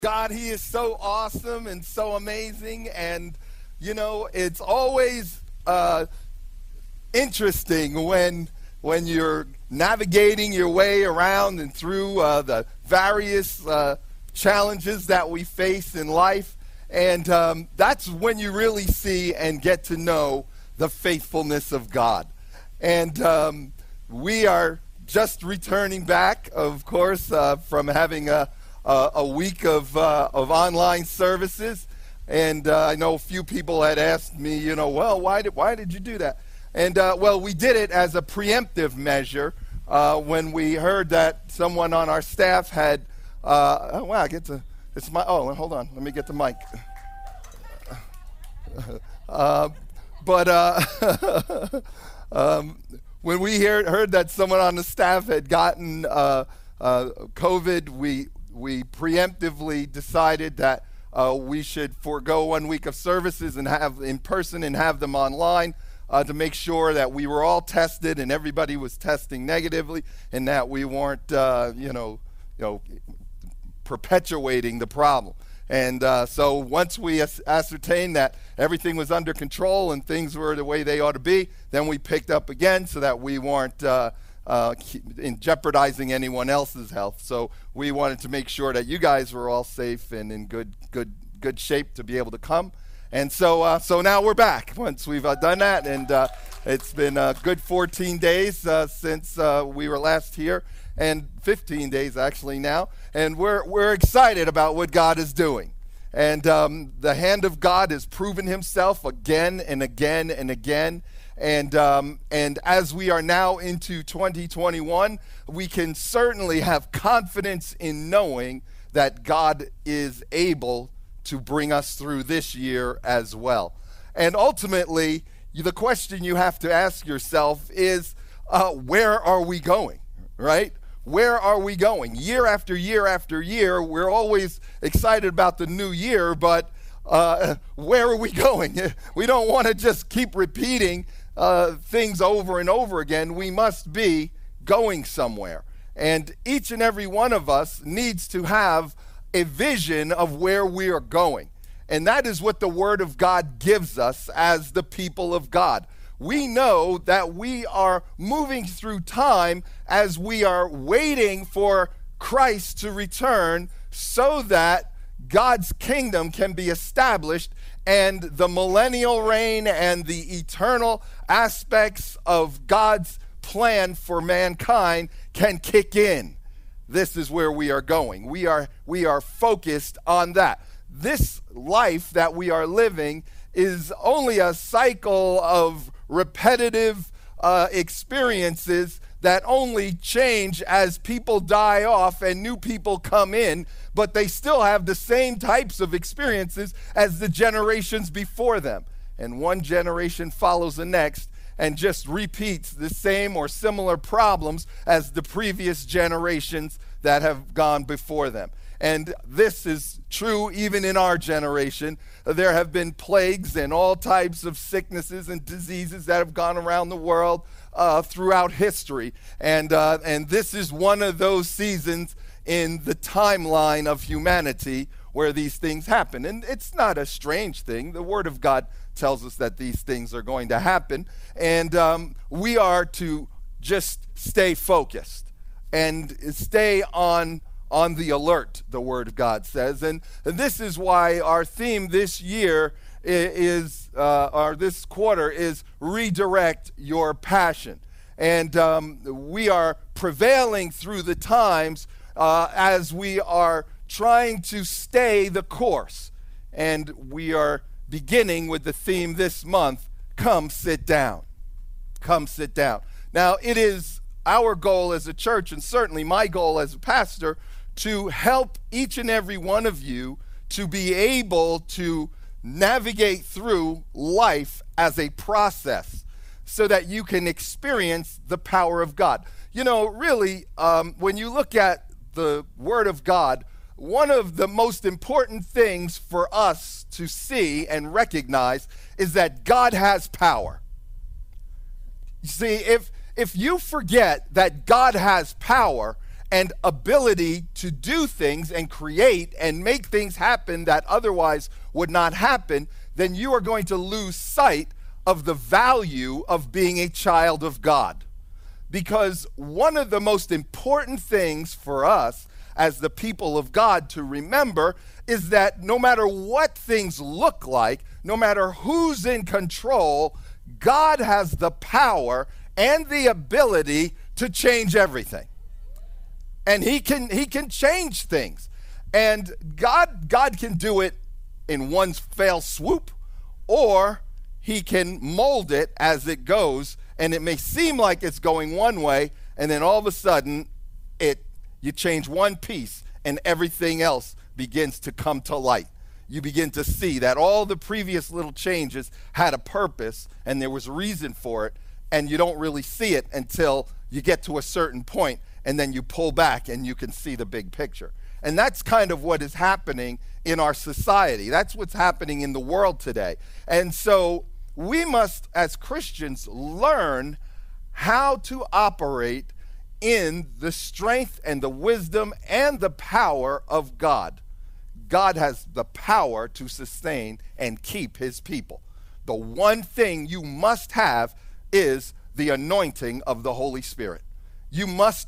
God, He is so awesome and so amazing, and it's always interesting when you're navigating your way around and through the various challenges that we face in life, and that's when you really see and get to know the faithfulness of God. And we are just returning back, of course, from having a week of online services, and I know a few people had asked me, well, why did you do that? And well, we did it as a preemptive measure when we heard that someone on our staff had. Oh wow, hold on, let me get the mic. When we heard that someone on the staff had gotten COVID, we preemptively decided that we should forego 1 week of services and have in person and have them online to make sure that we were all tested and everybody was testing negatively and that we weren't, perpetuating the problem. And so once we ascertained that everything was under control and things were the way they ought to be, then we picked up again so that we weren't in jeopardizing anyone else's health. So we wanted to make sure that you guys were all safe and in good shape to be able to come. And so now we're back once we've done that, and it's been a good 14 days since we were last here, and 15 days actually now, and we're excited about what God is doing. And the hand of God has proven himself again and again and again. And as we are now into 2021, we can certainly have confidence in knowing that God is able to bring us through this year as well. And ultimately, the question you have to ask yourself is, where are we going, right? Where are we going? Year after year after year, we're always excited about the new year, but where are we going? We don't want to just keep repeating things over and over again. We must be going somewhere. And each and every one of us needs to have a vision of where we are going. And that is what the Word of God gives us as the people of God. We know that we are moving through time as we are waiting for Christ to return so that God's kingdom can be established and the millennial reign and the eternal aspects of God's plan for mankind can kick in. This is where we are going. We are focused on that. This life that we are living is only a cycle of repetitive experiences that only change as people die off and new people come in, but they still have the same types of experiences as the generations before them. And one generation follows the next and just repeats the same or similar problems as the previous generations that have gone before them. And this is true even in our generation. There have been plagues and all types of sicknesses and diseases that have gone around the world throughout history. And this is one of those seasons in the timeline of humanity where these things happen. And it's not a strange thing. The Word of God tells us that these things are going to happen. And we are to just stay focused and stay on the alert, the Word of God says. And this is why our theme this year or this quarter is redirect your passion. And we are prevailing through the times as we are trying to stay the course. And we are beginning with the theme this month, Come Sit Down. Come sit down. Now, it is our goal as a church, and certainly my goal as a pastor, to help each and every one of you to be able to navigate through life as a process so that you can experience the power of God. Really, when you look at the Word of God, one of the most important things for us to see and recognize is that God has power. You see, if you forget that God has power and ability to do things and create and make things happen that otherwise would not happen, then you are going to lose sight of the value of being a child of God. Because one of the most important things for us as the people of God to remember is that no matter what things look like, no matter who's in control, God has the power and the ability to change everything. And he can change things. And God can do it in one fell swoop, or he can mold it as it goes, and it may seem like it's going one way, and then all of a sudden you change one piece and everything else begins to come to light. You begin to see that all the previous little changes had a purpose and there was reason for it, and you don't really see it until you get to a certain point, and then you pull back and you can see the big picture. And that's kind of what is happening in our society. That's what's happening in the world today. And so we must, as Christians, learn how to operate in the strength and the wisdom and the power of God. God has the power to sustain and keep his people. The one thing you must have is the anointing of the Holy Spirit. You must,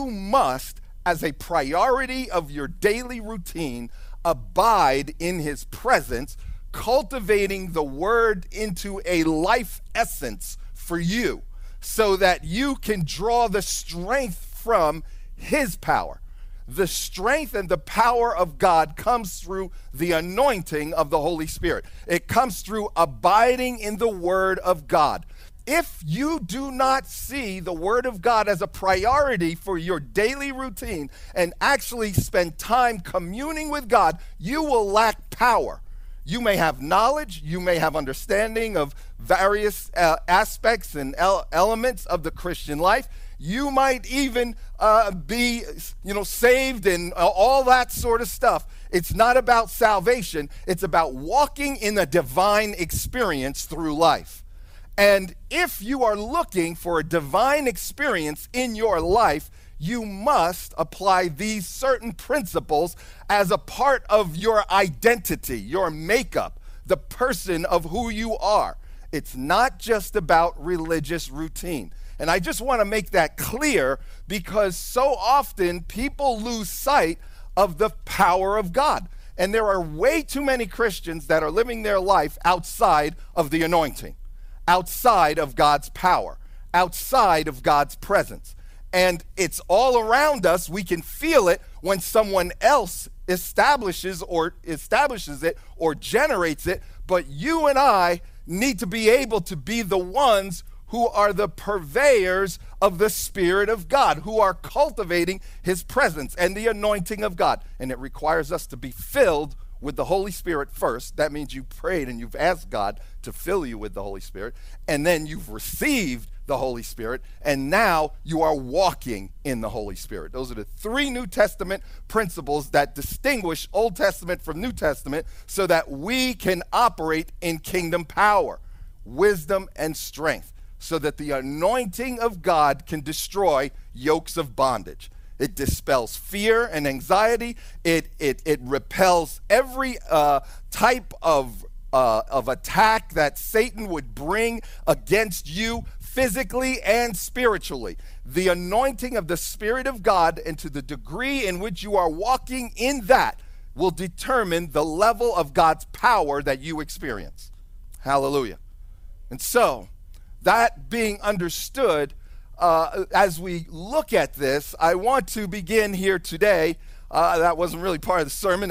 as a priority of your daily routine, abide in his presence, cultivating the word into a life essence for you, so that you can draw the strength from his power. The strength and the power of God comes through the anointing of the Holy Spirit. It comes through abiding in the word of God. If you do not see the word of God as a priority for your daily routine and actually spend time communing with God, you will lack power. You may have knowledge, you may have understanding of various aspects and elements of the Christian life. You might even be, saved and all that sort of stuff. It's not about salvation. It's about walking in a divine experience through life. And if you are looking for a divine experience in your life, you must apply these certain principles as a part of your identity, your makeup, the person of who you are. It's not just about religious routine. And I just want to make that clear, because so often people lose sight of the power of God. And there are way too many Christians that are living their life outside of the anointing, outside of God's power, outside of God's presence. And it's all around us. We can feel it when someone else establishes it or generates it. But you and I need to be able to be the ones who are the purveyors of the Spirit of God, who are cultivating his presence and the anointing of God. And it requires us to be filled with the Holy Spirit first. That means you prayed and you've asked God to fill you with the Holy Spirit. And then you've received the Holy Spirit, and now you are walking in the Holy Spirit. Those are the three New Testament principles that distinguish Old Testament from New Testament, so that we can operate in kingdom power, wisdom, and strength, so that the anointing of God can destroy yokes of bondage. It dispels fear and anxiety. It repels every type of attack that Satan would bring against you, physically and spiritually. The anointing of the Spirit of God, and to the degree in which you are walking in that, will determine the level of God's power that you experience. Hallelujah. And so, that being understood, as we look at this, I want to begin here today. That wasn't really part of the sermon.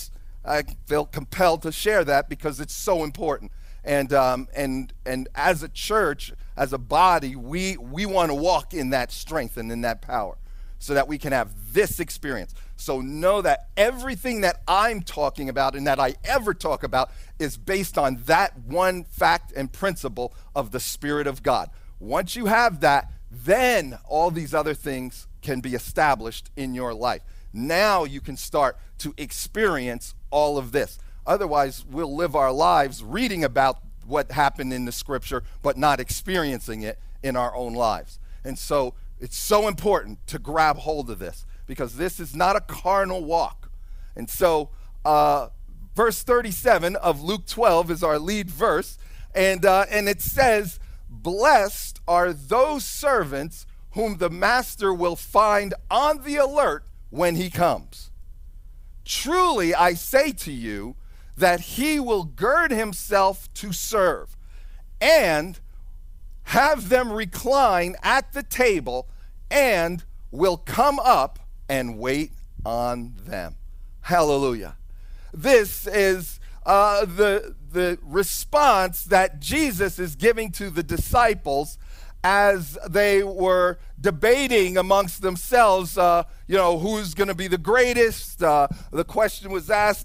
I felt compelled to share that because it's so important. And as a church, as a body, we want to walk in that strength and in that power, so that we can have this experience. So know that everything that I'm talking about and that I ever talk about is based on that one fact and principle of the Spirit of God. Once you have that, then all these other things can be established in your life. Now you can start to experience all of this. Otherwise, we'll live our lives reading about what happened in the scripture, but not experiencing it in our own lives. And so it's so important to grab hold of this, because this is not a carnal walk. And so verse 37 of Luke 12 is our lead verse, and it says, "Blessed are those servants whom the master will find on the alert when he comes. Truly I say to you that he will gird himself to serve, and have them recline at the table, and will come up and wait on them." Hallelujah. This is the response that Jesus is giving to the disciples as they were debating amongst themselves, who's going to be the greatest. The question was asked,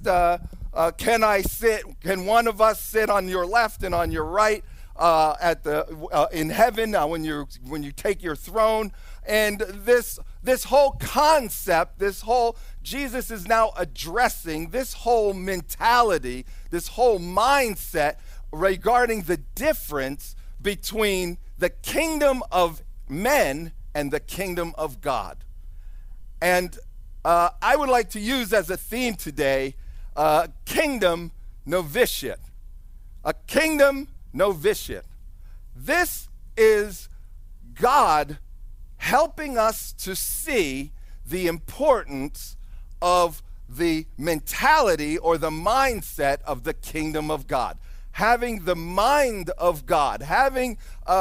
can one of us sit on your left and on your right in heaven when you take your throne? And this whole concept, Jesus is now addressing this whole mentality, this whole mindset regarding the difference between the kingdom of men and the kingdom of God. And I would like to use as a theme today, kingdom novitiate. A kingdom novitiate. This is God helping us to see the importance of the mentality or the mindset of the kingdom of God. Having the mind of God, having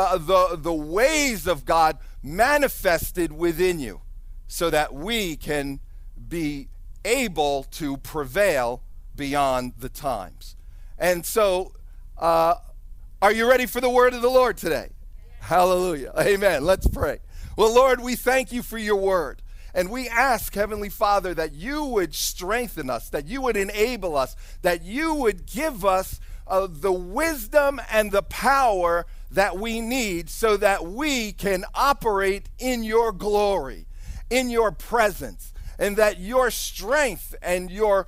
the ways of God manifested within you, so that we can be able to prevail beyond the times. And so, are you ready for the word of the Lord today? Hallelujah. Amen. Let's pray. Well, Lord, we thank you for your word. And we ask, Heavenly Father, that you would strengthen us, that you would enable us, that you would give us the wisdom and the power that we need so that we can operate in your glory, in your presence, and that your strength and your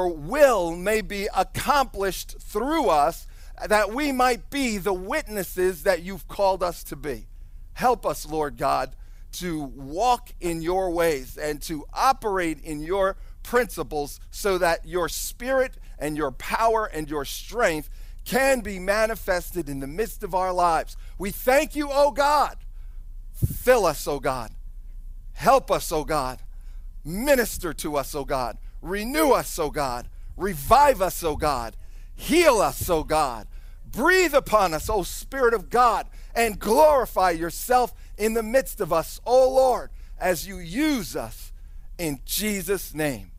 will may be accomplished through us, that we might be the witnesses that you've called us to be. Help us, Lord God, to walk in your ways and to operate in your principles so that your spirit and your power and your strength can be manifested in the midst of our lives. We thank you, oh God. Fill us, oh God. Help us, oh God. Minister to us, oh God. Renew us, oh God. Revive us, oh God. Heal us, oh God. Breathe upon us, O Spirit of God, and glorify yourself in the midst of us, O Lord, as you use us in Jesus' name.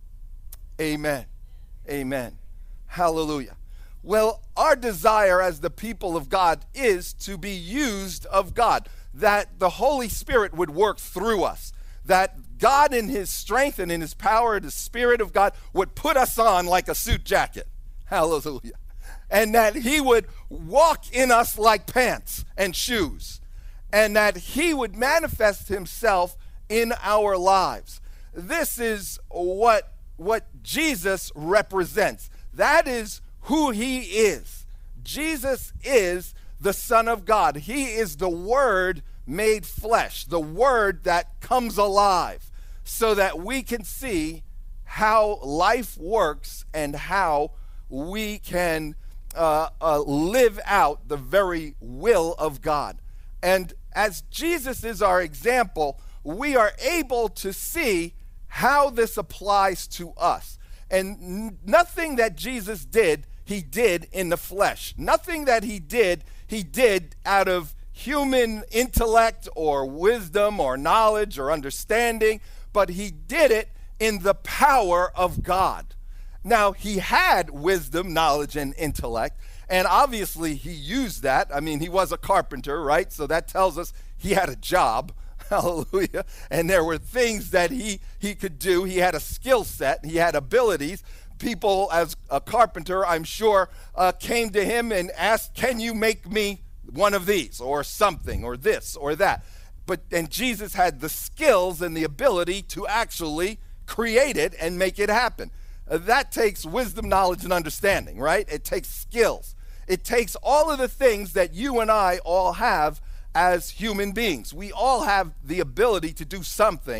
Amen. Amen. Hallelujah. Well, our desire as the people of God is to be used of God, that the Holy Spirit would work through us, that God in his strength and in his power, the Spirit of God, would put us on like a suit jacket. Hallelujah. And that he would walk in us like pants and shoes, and that he would manifest himself in our lives. This is what Jesus represents. That is who he is. Jesus is the Son of God. He is the Word made flesh, the Word that comes alive, so that we can see how life works and how we can live out the very will of God. And as Jesus is our example, we are able to see how this applies to us. And nothing that Jesus did, he did in the flesh. Nothing that he did out of human intellect or wisdom or knowledge or understanding, but he did it in the power of God. Now, he had wisdom, knowledge, and intellect, and obviously he used that. I mean, he was a carpenter, right? So that tells us he had a job. Hallelujah. And there were things that he could do. He had a skill set. He had abilities. People, as a carpenter, I'm sure, came to him and asked, can you make me one of these or something or this or that? And Jesus had the skills and the ability to actually create it and make it happen. That takes wisdom, knowledge, and understanding, right? It takes skills. It takes all of the things that you and I all have as human beings. We all have the ability to do something,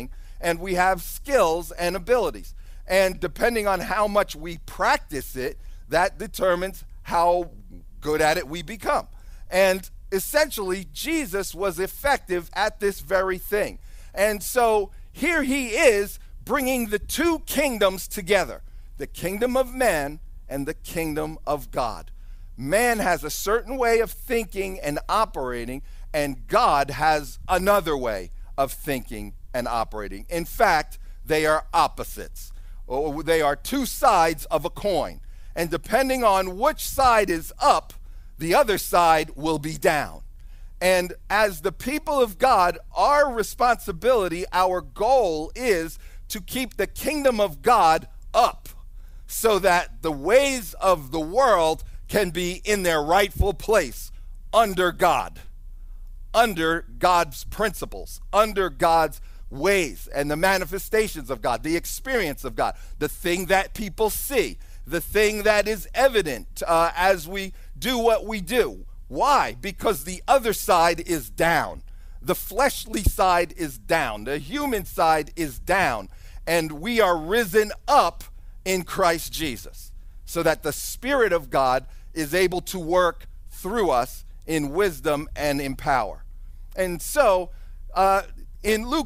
and we have skills and abilities. And depending on how much we practice it, that determines how good at it we become. And essentially, Jesus was effective at this very thing. And so here he is bringing the two kingdoms together, the kingdom of man and the kingdom of God. Man has a certain way of thinking and operating, and God has another way of thinking and operating. In fact, they are opposites. Or they are two sides of a coin. And depending on which side is up, the other side will be down. And as the people of God, our responsibility, our goal is to keep the kingdom of God up so that the ways of the world can be in their rightful place under God, under God's principles, under God's ways and the manifestations of God, the experience of God, the thing that people see, the thing that is evident as we do what we do. Why? Because the other side is down. The fleshly side is down. The human side is down. And we are risen up in Christ Jesus so that the Spirit of God is able to work through us in wisdom and in power. And so, in Luke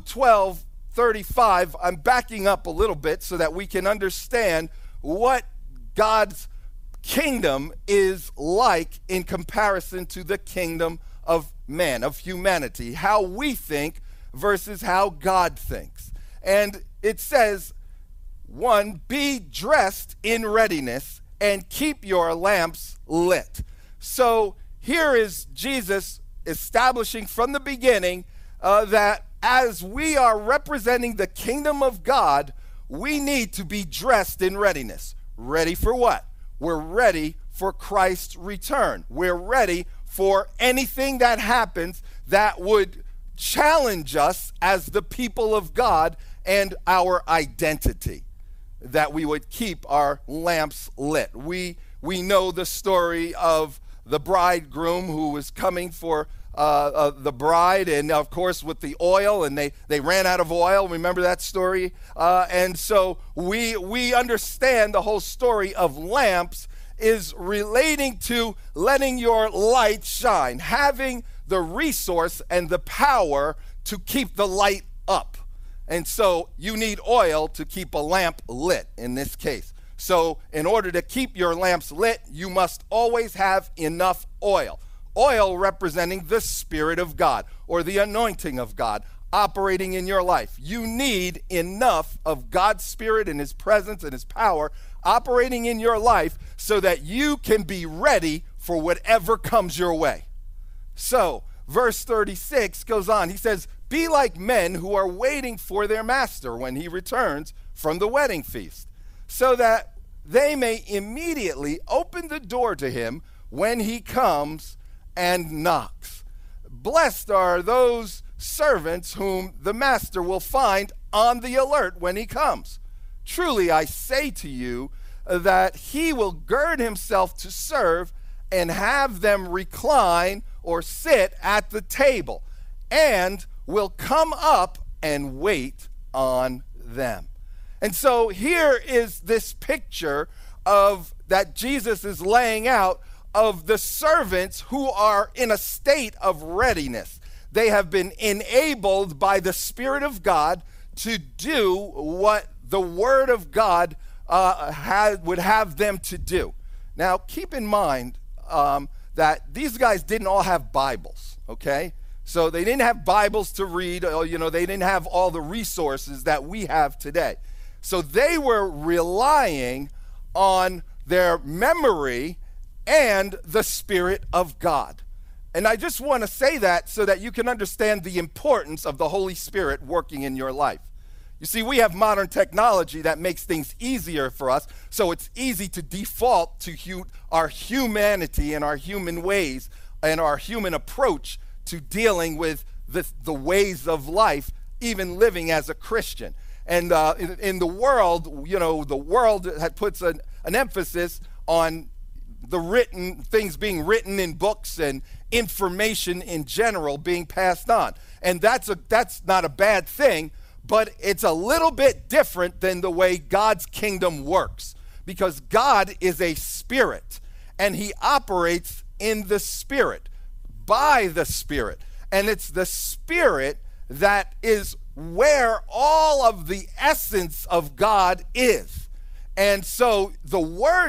12:35, I'm backing up a little bit so that we can understand what God's kingdom is like in comparison to the kingdom of man, of humanity, how we think versus how God thinks. And it says, 1, be dressed in readiness and keep your lamps lit. So here is Jesus establishing from the beginning that as we are representing the kingdom of God, we need to be dressed in readiness. Ready for what? We're ready for Christ's return. We're ready for anything that happens that would challenge us as the people of God and our identity, that we would keep our lamps lit. We know the story of the bridegroom who was coming for the bride, and of course with the oil, and they ran out of oil. Remember that story? And so we understand the whole story of lamps is relating to letting your light shine, having the resource and the power to keep the light up. And so you need oil to keep a lamp lit in this case. So in order to keep your lamps lit, you must always have enough oil. Oil representing the Spirit of God or the anointing of God operating in your life. You need enough of God's Spirit and His presence and His power operating in your life so that you can be ready for whatever comes your way. So, verse 36 goes on. He says, be like men who are waiting for their master when he returns from the wedding feast, so that they may immediately open the door to him when he comes and knocks. Blessed are those servants whom the master will find on the alert when he comes. Truly I say to you that he will gird himself to serve and have them recline or sit at the table, and will come up and wait on them. And so here is this picture of that Jesus is laying out of the servants who are in a state of readiness. They have been enabled by the Spirit of God to do what the Word of God would have them to do. Now, keep in mind that these guys didn't all have Bibles, okay? So they didn't have Bibles to read, they didn't have all the resources that we have today. So they were relying on their memory and the Spirit of God. And I just want to say that so that you can understand the importance of the Holy Spirit working in your life. You see, we have modern technology that makes things easier for us, so it's easy to default to our humanity and our human ways and our human approach to dealing with the ways of life, even living as a Christian. And in the world, the world puts an emphasis on the written things being written in books and information in general being passed on. And that's not a bad thing, but it's a little bit different than the way God's kingdom works, because God is a spirit, and he operates in the Spirit, by the Spirit. And it's the Spirit that is where all of the essence of God is. And so the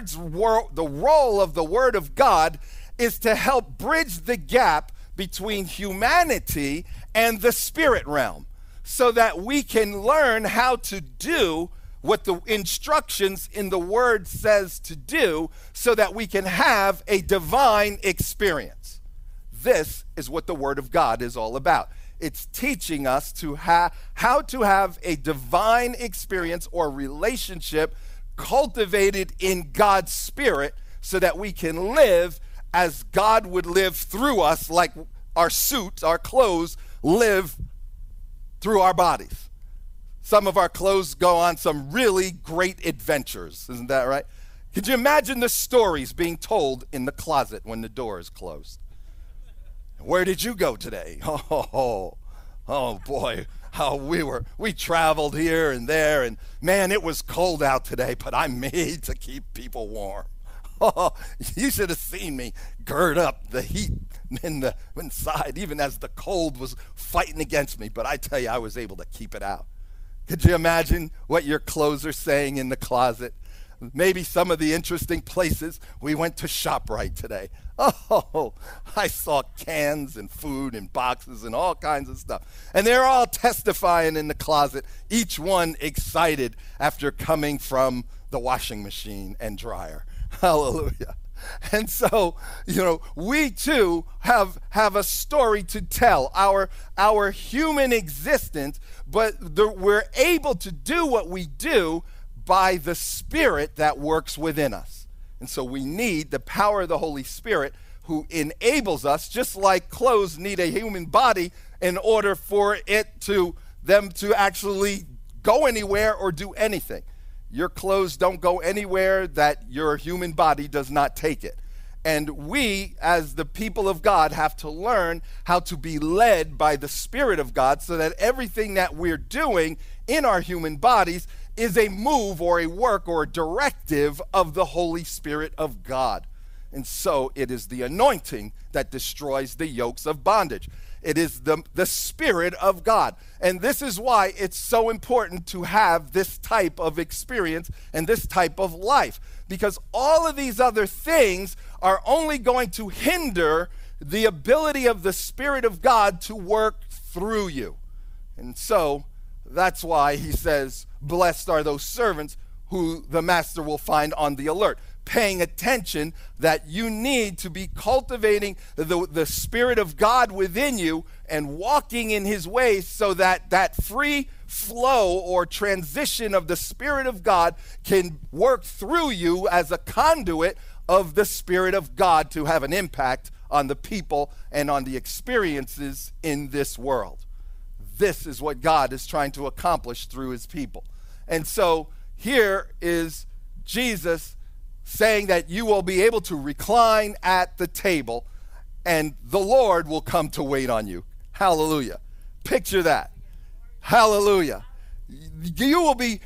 role of the Word of God is to help bridge the gap between humanity and the spirit realm, so that we can learn how to do what the instructions in the Word says to do, so that we can have a divine experience. This is what the Word of God is all about. It's teaching us to how to have a divine experience or relationship cultivated in God's Spirit, so that we can live as God would live through us, like our suits, our clothes, live through our bodies. Some of our clothes go on some really great adventures. Isn't that right? Could you imagine the stories being told in the closet when the door is closed? Where did you go today? Oh boy, how we traveled here and there, and man, it was cold out today, but I made to keep people warm. Oh, you should have seen me gird up the heat inside, even as the cold was fighting against me. But I tell you, I was able to keep it out. Could you imagine what your clothes are saying in the closet? Maybe some of the interesting places. We went to ShopRite today. Oh, I saw cans and food and boxes and all kinds of stuff. And they're all testifying in the closet, each one excited after coming from the washing machine and dryer. Hallelujah. And so, we too have a story to tell, our human existence, but we're able to do what we do by the Spirit that works within us. And so we need the power of the Holy Spirit, who enables us, just like clothes need a human body in order for them to actually go anywhere or do anything. Your clothes don't go anywhere that your human body does not take it. And we, as the people of God, have to learn how to be led by the Spirit of God, so that everything that we're doing in our human bodies is a move or a work or a directive of the Holy Spirit of God. And so it is the anointing that destroys the yokes of bondage. It is the Spirit of God. And this is why it's so important to have this type of experience and this type of life. Because all of these other things are only going to hinder the ability of the Spirit of God to work through you. And so that's why he says, blessed are those servants who the master will find on the alert, paying attention that you need to be cultivating the Spirit of God within you and walking in his ways, so that that free flow or transition of the Spirit of God can work through you as a conduit of the Spirit of God to have an impact on the people and on the experiences in this world. This is what God is trying to accomplish through his people. And so here is Jesus saying that you will be able to recline at the table and the Lord will come to wait on you. Hallelujah. Picture that. Hallelujah. You'll be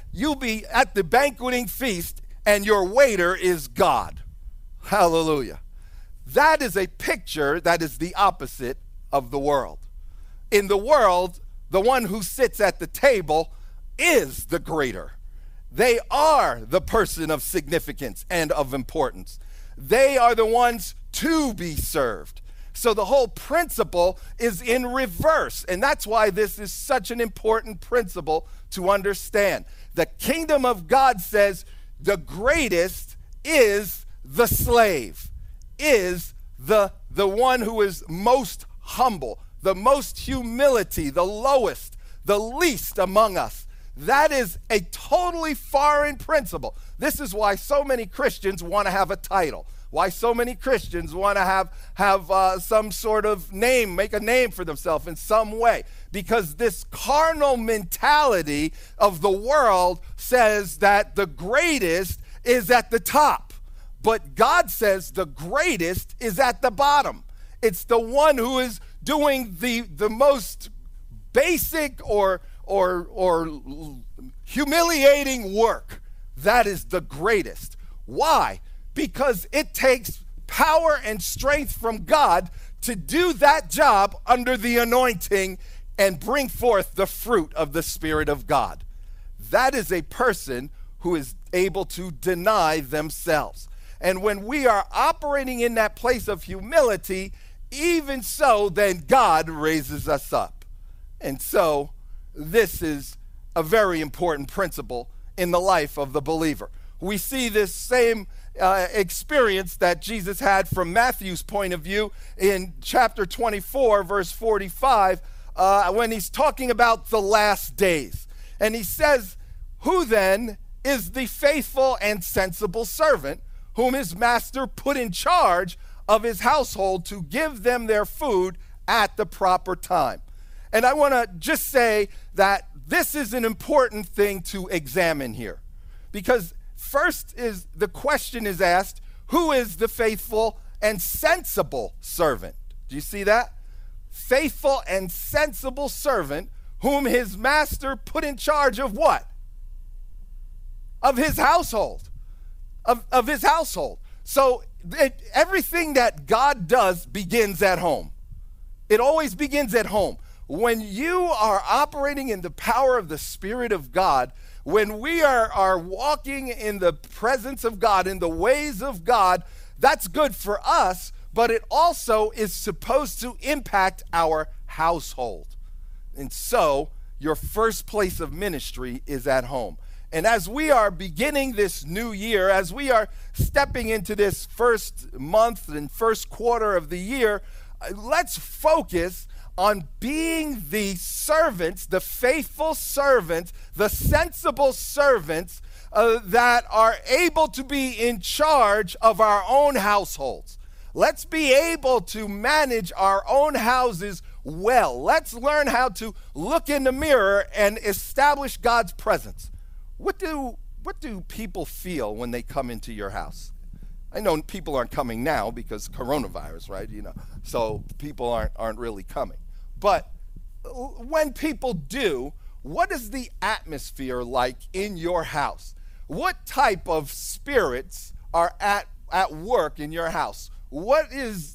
at the banqueting feast and your waiter is God. Hallelujah. That is a picture that is the opposite of the world. In the world, the one who sits at the table is the greater. They are the person of significance and of importance. They are the ones to be served. So the whole principle is in reverse. And that's why this is such an important principle to understand. The kingdom of God says the greatest is the slave, is the one who is most humble, the most humility, the lowest, the least among us. That is a totally foreign principle. This is why so many Christians want to have a title, why so many Christians want to have some sort of name, make a name for themselves in some way. Because this carnal mentality of the world says that the greatest is at the top. But God says the greatest is at the bottom. It's the one who is doing the most basic or humiliating work, that is the greatest. Why? Because it takes power and strength from God to do that job under the anointing and bring forth the fruit of the Spirit of God. That is a person who is able to deny themselves. And when we are operating in that place of humility, even so, then God raises us up. And so, this is a very important principle in the life of the believer. We see this same experience that Jesus had from Matthew's point of view in chapter 24, verse 45, when he's talking about the last days. And he says, "Who then is the faithful and sensible servant whom his master put in charge of his household to give them their food at the proper time?" And I want to just say that this is an important thing to examine here. Because first is the question is asked, who is the faithful and sensible servant? Do you see that? Faithful and sensible servant whom his master put in charge of what? Of his household. Of his household. So everything that God does begins at home. It always begins at home. When you are operating in the power of the Spirit of God, when we are walking in the presence of God, in the ways of God, that's good for us, but it also is supposed to impact our household. And so, your first place of ministry is at home. And as we are beginning this new year, as we are stepping into this first month and first quarter of the year, let's focus on being the servants, the faithful servants, the sensible servants that are able to be in charge of our own households. Let's be able to manage our own houses well. Let's learn how to look in the mirror and establish God's presence. What do people feel when they come into your house? I know people aren't coming now because coronavirus, right? So people aren't really coming. But when people do, what is the atmosphere like in your house? What type of spirits are at work in your house? What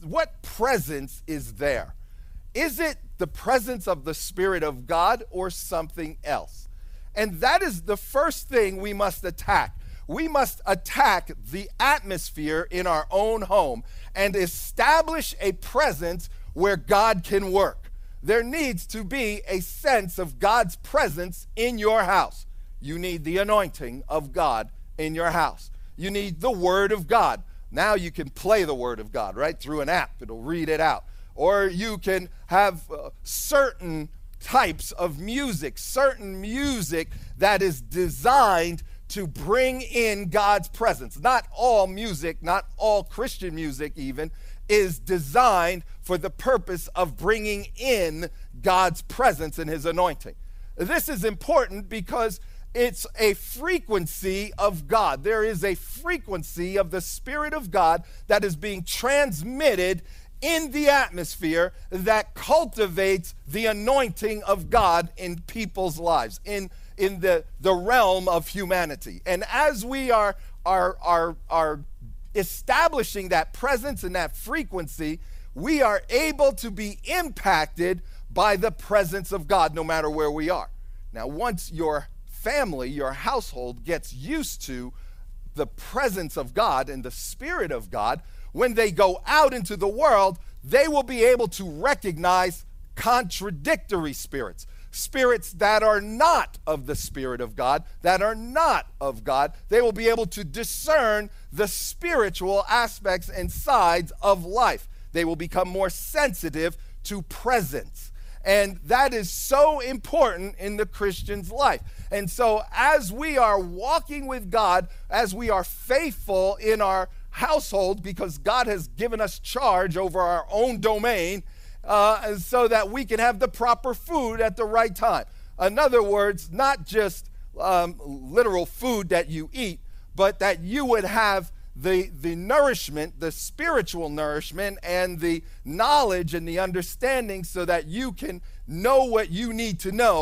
presence is there? Is it the presence of the Spirit of God or something else? And that is the first thing we must attack. We must attack the atmosphere in our own home and establish a presence where God can work. There needs to be a sense of God's presence in your house. You need the anointing of God in your house. You need the Word of God. Now you can play the Word of God, right? Through an app, it'll read it out. Or you can have certain types of music, certain music that is designed to bring in God's presence. Not all music, not all Christian music even, is designed for the purpose of bringing in God's presence and His anointing. This is important because it's a frequency of God. There is a frequency of the Spirit of God that is being transmitted in the atmosphere that cultivates the anointing of God in people's lives, in the realm of humanity. And as we are establishing that presence and that frequency, we are able to be impacted by the presence of God no matter where we are. Now, once your family, your household gets used to the presence of God and the Spirit of God, when they go out into the world, they will be able to recognize contradictory spirits, spirits that are not of the Spirit of God, that are not of God. They will be able to discern the spiritual aspects and sides of life. They will become more sensitive to presence. And that is so important in the Christian's life. And so as we are walking with God, as we are faithful in our household, because God has given us charge over our own domain, so that we can have the proper food at the right time. In other words, not just literal food that you eat, but that you would have the nourishment, the spiritual nourishment, and the knowledge and the understanding so that you can know what you need to know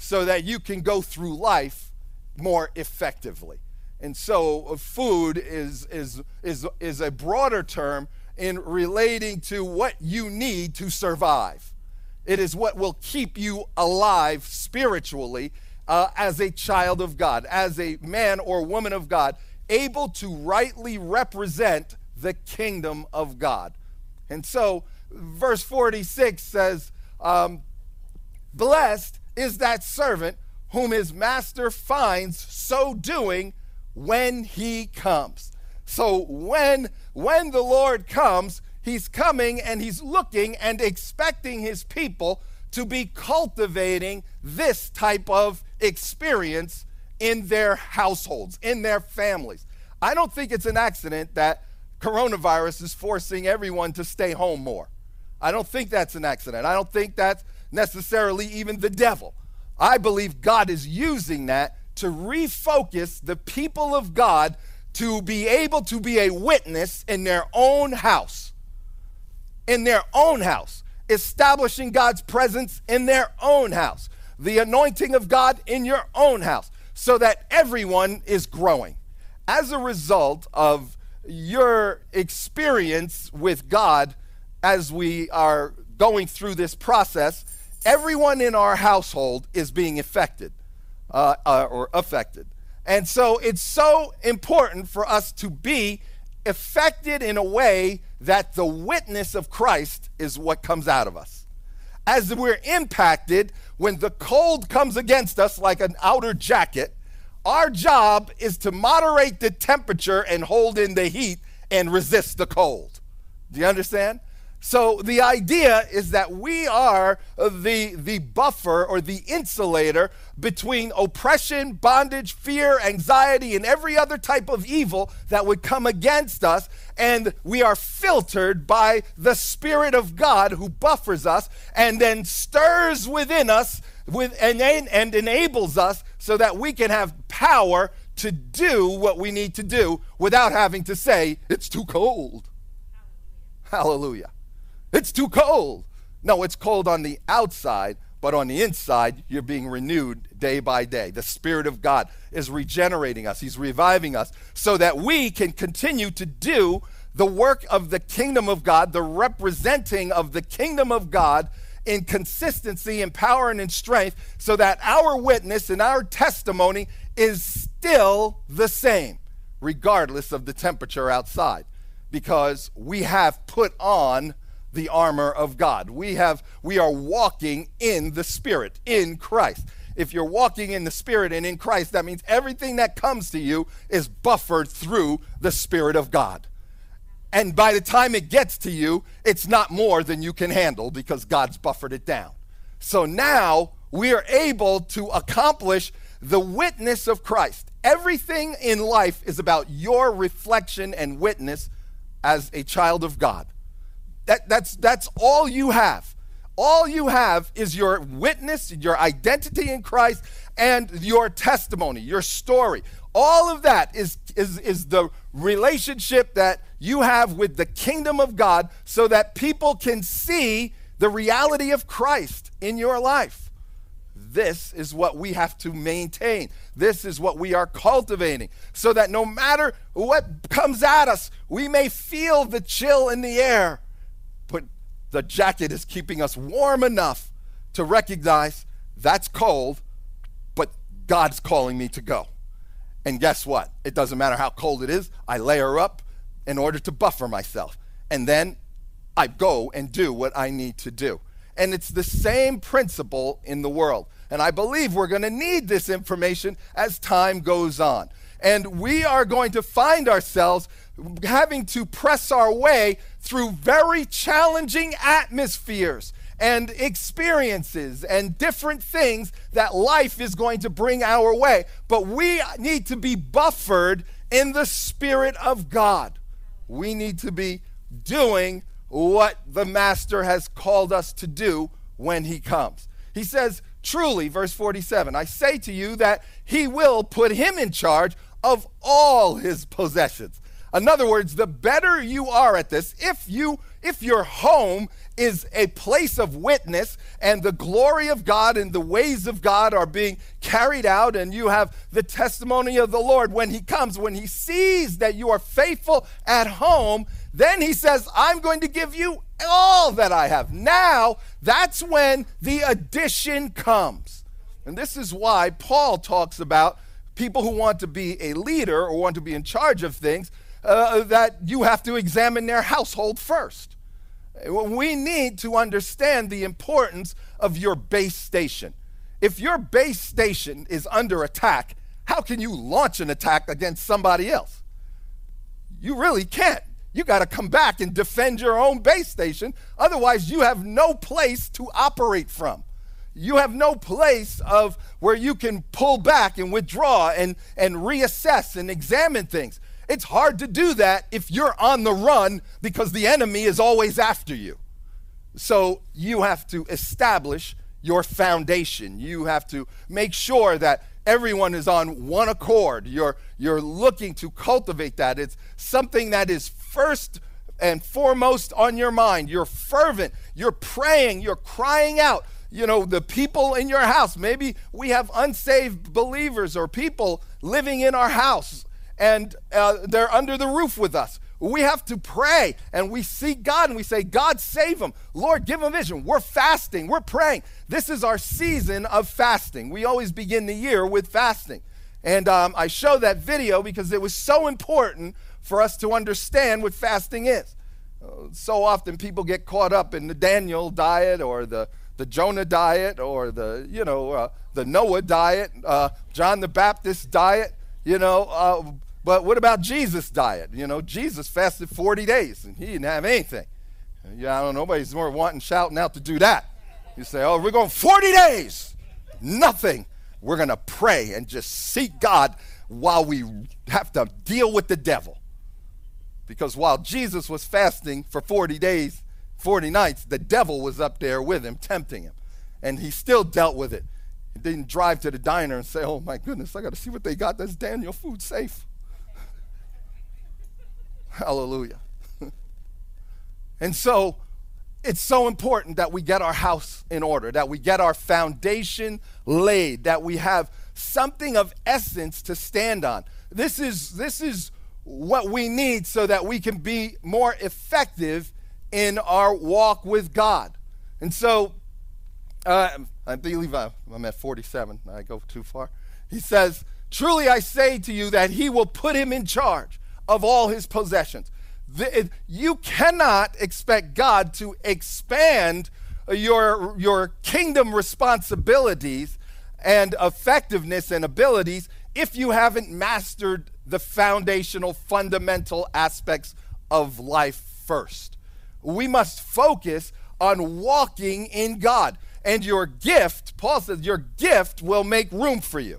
so that you can go through life more effectively. And so food is a broader term in relating to what you need to survive. It is what will keep you alive spiritually as a child of God, as a man or woman of God, able to rightly represent the kingdom of God. And so verse 46 says, blessed is that servant whom his master finds so doing when he comes. So when the Lord comes, he's coming and he's looking and expecting his people to be cultivating this type of experience in their households, in their families. I don't think it's an accident that coronavirus is forcing everyone to stay home more. I don't think that's an accident. I don't think that's necessarily even the devil. I believe God is using that to refocus the people of God to be able to be a witness in their own house. In their own house. Establishing God's presence in their own house. The anointing of God in your own house. So that everyone is growing. As a result of your experience with God as we are going through this process, everyone in our household is being affected. And so it's so important for us to be affected in a way that the witness of Christ is what comes out of us. As we're impacted, when the cold comes against us like an outer jacket, our job is to moderate the temperature and hold in the heat and resist the cold. Do you understand? So the idea is that we are the buffer or the insulator between oppression, bondage, fear, anxiety, and every other type of evil that would come against us. And we are filtered by the Spirit of God who buffers us and then stirs within us and enables us so that we can have power to do what we need to do without having to say, it's too cold. Hallelujah. It's too cold. No, it's cold on the outside, but on the inside, you're being renewed day by day. The Spirit of God is regenerating us. He's reviving us so that we can continue to do the work of the kingdom of God, the representing of the kingdom of God in consistency, in power, and in strength, so that our witness and our testimony is still the same, regardless of the temperature outside, because we have put on the armor of God. We are walking in the Spirit, in Christ. If you're walking in the Spirit and in Christ, that means everything that comes to you is buffered through the Spirit of God. And by the time it gets to you, it's not more than you can handle because God's buffered it down. So now we are able to accomplish the witness of Christ. Everything in life is about your reflection and witness as a child of God. That's all you have. All you have is your witness, your identity in Christ, and your testimony, your story. All of that is the relationship that you have with the kingdom of God so that people can see the reality of Christ in your life. This is what we have to maintain. This is what we are cultivating so that no matter what comes at us, we may feel the chill in the air, but the jacket is keeping us warm enough to recognize that's cold, but God's calling me to go. And guess what? It doesn't matter how cold it is. I layer up in order to buffer myself. And then I go and do what I need to do. And it's the same principle in the world. And I believe we're going to need this information as time goes on. And we are going to find ourselves having to press our way through very challenging atmospheres and experiences and different things that life is going to bring our way. But we need to be buffered in the Spirit of God. We need to be doing what the Master has called us to do when he comes. He says, truly, verse 47, I say to you that he will put him in charge of all his possessions. In other words, the better you are at this, if you if your home is a place of witness and the glory of God and the ways of God are being carried out, and you have the testimony of the Lord when he comes, when he sees that you are faithful at home, then he says, I'm going to give you all that I have. Now, that's when the addition comes. And this is why Paul talks about people who want to be a leader or want to be in charge of things, that you have to examine their household first. We need to understand the importance of your base station. If your base station is under attack, how can you launch an attack against somebody else? You really can't. You got to come back and defend your own base station. Otherwise, you have no place to operate from. You have no place of where you can pull back and withdraw and reassess and examine things. It's hard to do that if you're on the run because the enemy is always after you. So you have to establish your foundation. You have to make sure that everyone is on one accord. You're looking to cultivate that. It's something that is first and foremost on your mind. You're fervent. You're praying. You're crying out. You know, the people in your house, maybe we have unsaved believers or people living in our house, and they're under the roof with us. We have to pray, and we seek God, and we say, God, save them. Lord, give them vision. We're fasting. We're praying. This is our season of fasting. We always begin the year with fasting. And I show that video because it was so important for us to understand what fasting is. So often people get caught up in the Daniel diet or the Jonah diet or the Noah diet, John the Baptist diet, but what about Jesus' diet? Jesus fasted 40 days and he didn't have anything. I don't know, nobody's more wanting, shouting out to do that. You say, oh, we're going 40 days, nothing. We're going to pray and just seek God while we have to deal with the devil. Because while Jesus was fasting for 40 days, 40 nights, the devil was up there with him, tempting him. And he still dealt with it. He didn't drive to the diner and say, oh my goodness, I got to see what they got. That's Daniel food safe. Hallelujah. And so it's so important that we get our house in order, that we get our foundation laid, that we have something of essence to stand on. This is what we need so that we can be more effective in our walk with God. And so I believe I'm at 47. I go too far. He says, truly I say to you that he will put him in charge of all his possessions. You cannot expect God to expand your kingdom responsibilities and effectiveness and abilities if you haven't mastered the foundational, fundamental aspects of life first. We must focus on walking in God. And your gift, Paul says, your gift will make room for you.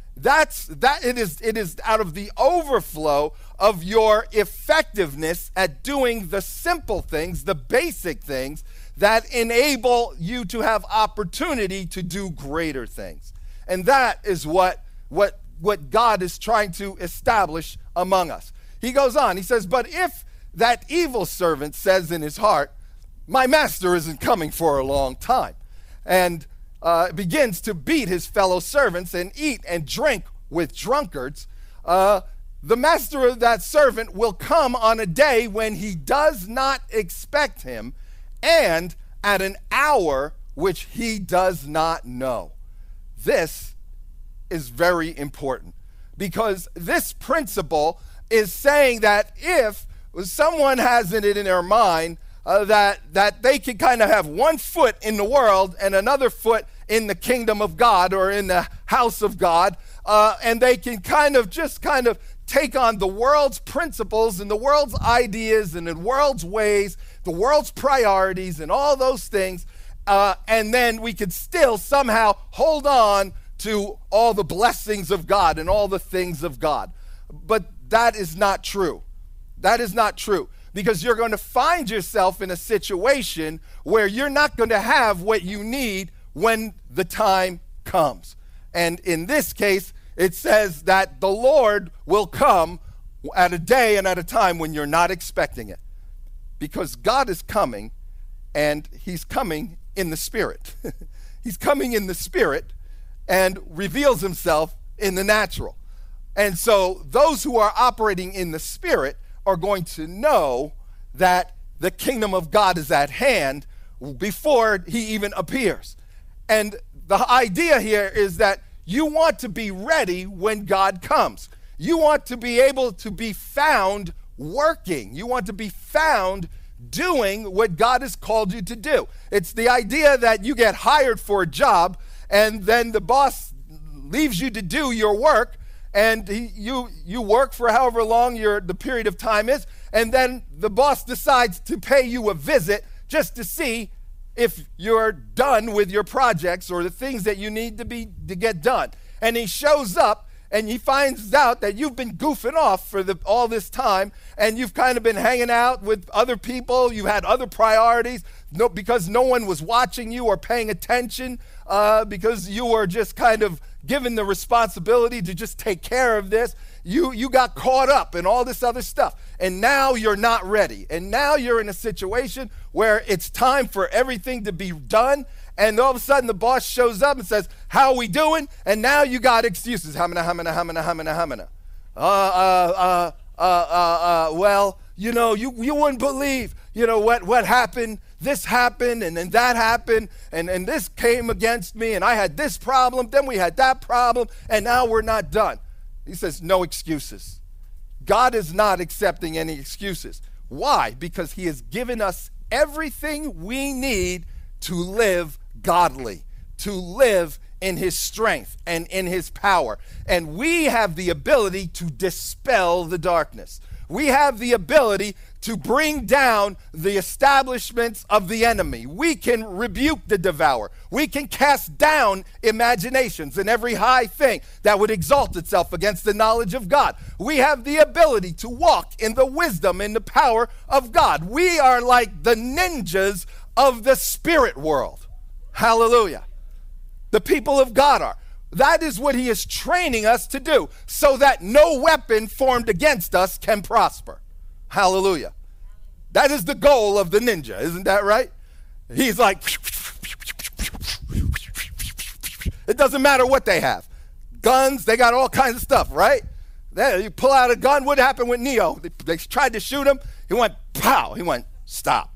It is out of the overflow of your effectiveness at doing the simple things, the basic things that enable you to have opportunity to do greater things. And that is what God is trying to establish among us. He goes on, he says, but if that evil servant says in his heart, my master isn't coming for a long time, and begins to beat his fellow servants and eat and drink with drunkards, the master of that servant will come on a day when he does not expect him and at an hour which he does not know. This is very important because this principle is saying that if someone has it in their mind that they can kind of have one foot in the world and another foot in the kingdom of God or in the house of God, and they can kind of take on the world's principles and the world's ideas and the world's ways, the world's priorities and all those things, and then we could still somehow hold on to all the blessings of God and all the things of God. But that is not true. That is not true. Because you're going to find yourself in a situation where you're not going to have what you need when the time comes. And in this case, it says that the Lord will come at a day and at a time when you're not expecting it. because God is coming, and he's coming in the Spirit. He's coming in the Spirit and reveals himself in the natural. And so those who are operating in the Spirit are going to know that the kingdom of God is at hand before he even appears. And the idea here is that you want to be ready when God comes. You want to be able to be found working. You want to be found doing what God has called you to do. It's the idea that you get hired for a job, and then the boss leaves you to do your work, and you work for however long the period of time is, and then the boss decides to pay you a visit just to see if you're done with your projects or the things that you need to get done. And he shows up, and he finds out that you've been goofing off for all this time, and you've kind of been hanging out with other people. You had other priorities because no one was watching you or paying attention, because you were just kind of given the responsibility to just take care of this. You got caught up in all this other stuff, and now you're not ready. And now you're in a situation where it's time for everything to be done, and all of a sudden the boss shows up and says, "How are we doing?" And now you got excuses. Well, you wouldn't believe, what happened. This happened, and then that happened, and this came against me, and I had this problem, then we had that problem, and now we're not done. He says, no excuses. God is not accepting any excuses. Why? Because he has given us everything we need to live godly, to live in his strength and in his power. And we have the ability to dispel the darkness. We have the ability to bring down the establishments of the enemy. We can rebuke the devourer. We can cast down imaginations and every high thing that would exalt itself against the knowledge of God. We have the ability to walk in the wisdom and the power of God. We are like the ninjas of the spirit world. Hallelujah. The people of God are. That is what he is training us to do, so that no weapon formed against us can prosper. Hallelujah. That is the goal of the ninja, isn't that right? He's like, it doesn't matter what they have. Guns, they got all kinds of stuff, right? You pull out a gun. What happened with Neo? They tried to shoot him. He went, pow. He went, stop.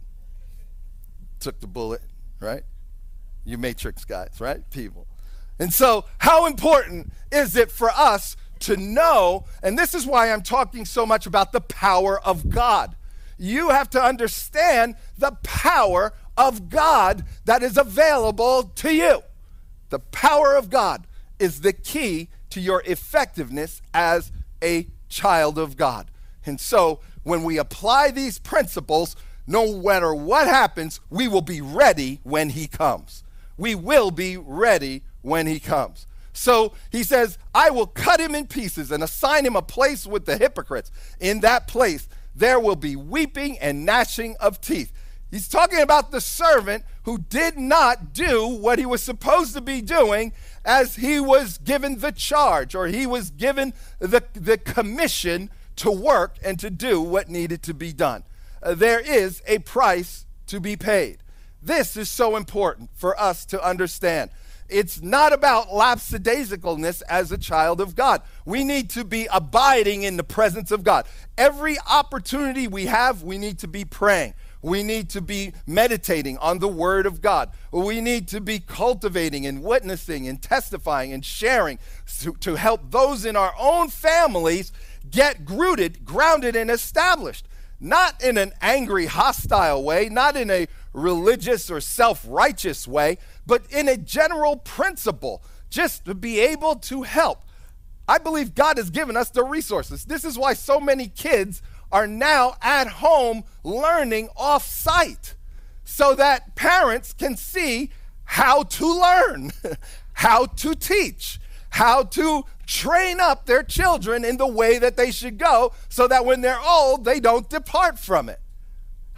Took the bullet, right? You Matrix guys, right? People. And so how important is it for us to know, and this is why I'm talking so much about the power of God. You have to understand the power of God that is available to you. The power of God is the key to your effectiveness as a child of God. And so when we apply these principles, no matter what happens, we will be ready when he comes. We will be ready when he comes. So he says, I will cut him in pieces and assign him a place with the hypocrites. In that place, there will be weeping and gnashing of teeth. He's talking about the servant who did not do what he was supposed to be doing as he was given the charge, or he was given the commission to work and to do what needed to be done. There is a price to be paid. This is so important for us to understand. It's not about lapsadaisicalness as a child of God. We need to be abiding in the presence of God. Every opportunity we have, we need to be praying. We need to be meditating on the Word of God. We need to be cultivating and witnessing and testifying and sharing to help those in our own families get grounded and established. Not in an angry, hostile way, not in a religious or self-righteous way, but in a general principle, just to be able to help. I believe God has given us the resources. This is why so many kids are now at home learning off-site, so that parents can see how to learn, how to teach, how to train up their children in the way that they should go, so that when they're old, they don't depart from it.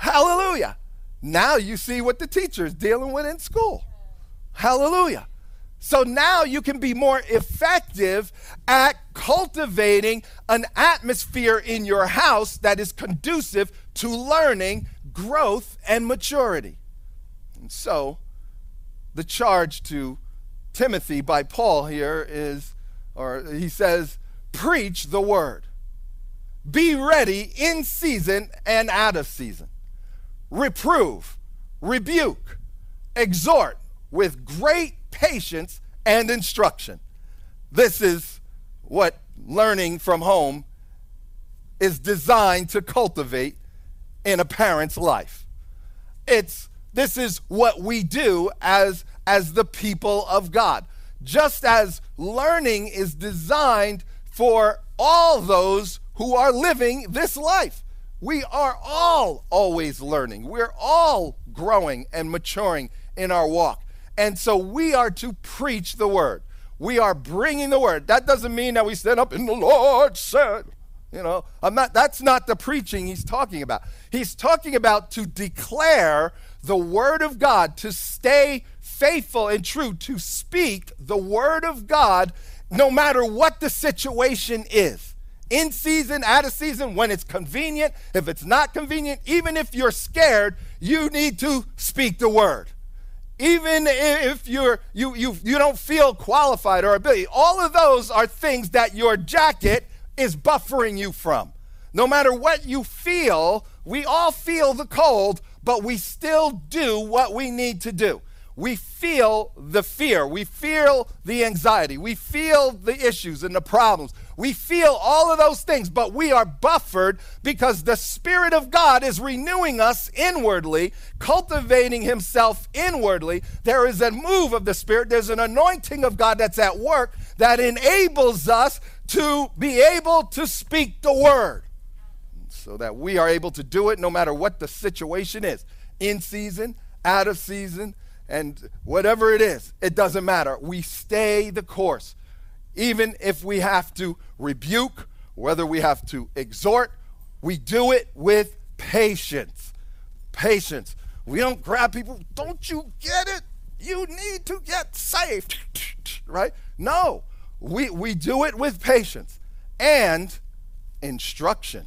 Hallelujah. Now you see what the teacher is dealing with in school. Hallelujah. So now you can be more effective at cultivating an atmosphere in your house that is conducive to learning, growth, and maturity. And so the charge to Timothy by Paul here is, or he says, preach the word. Be ready in season and out of season. Reprove, rebuke, exhort with great patience and instruction. This is what learning from home is designed to cultivate in a parent's life. This is what we do as the people of God. Just as learning is designed for all those who are living this life. We are all always learning. We're all growing and maturing in our walk. And so we are to preach the word. We are bringing the word. That doesn't mean that we stand up and the Lord said, that's not the preaching he's talking about. He's talking about to declare the word of God, to stay faithful and true, to speak the word of God no matter what the situation is. In season, out of season, when it's convenient, if it's not convenient, even if you're scared, you need to speak the word. Even if you don't feel qualified or ability, all of those are things that your jacket is buffering you from. No matter what you feel, we all feel the cold, but we still do what we need to do. We feel the fear. We feel the anxiety. We feel the issues and the problems. We feel all of those things, but we are buffered because the Spirit of God is renewing us inwardly, cultivating himself inwardly. There is a move of the Spirit. There's an anointing of God that's at work that enables us to be able to speak the word so that we are able to do it no matter what the situation is. In season, out of season, and whatever it is, it doesn't matter. We stay the course. Even if we have to rebuke, whether we have to exhort, we do it with patience. Patience. We don't grab people. Don't you get it? You need to get saved. Right? No. We do it with patience and instruction.